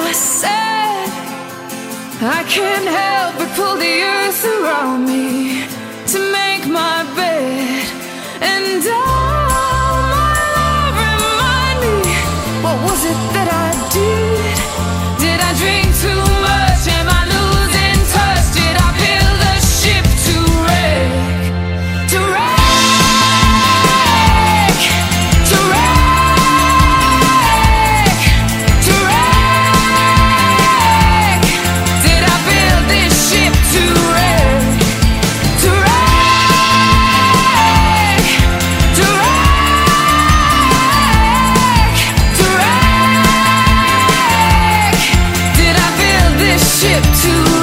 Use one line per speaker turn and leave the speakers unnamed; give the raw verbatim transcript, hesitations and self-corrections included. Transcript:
I said I can't help but pull the earth around me to make my bed. And oh, my love, remind me, what was it that I did? Did I drink too much? Am I losing touch? Did I build the ship to wreck? To wreck? To wreck? To wreck? Did I build this ship to wreck? To wreck? To wreck? To wreck? Did I build this ship to wreck?